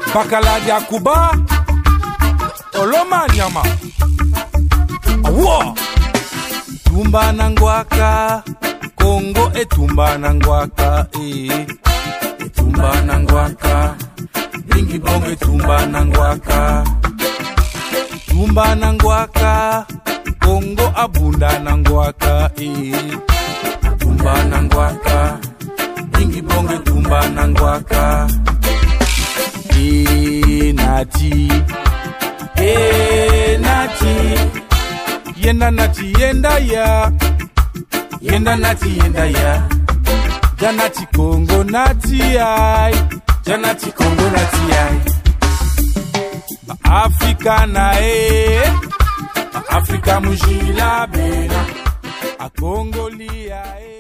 Bakaladia Kuba Oloma Nyama Awa Tumba Nangwaka Kongo etumba Nangwaka Etumba Nangwaka Bingi bonge tumba Nangwaka Tumba Nangwaka Kongo abunda Nangwaka Tumba Nangwaka Bingi bonge tumba Nangwaka Nati Nati Yenda Nati yenda ya Yenda Nati yenda ya Janati Kongo Nati ai Janati Kongo Nati ai Afrika na Afrika mujila bena A Kongo lia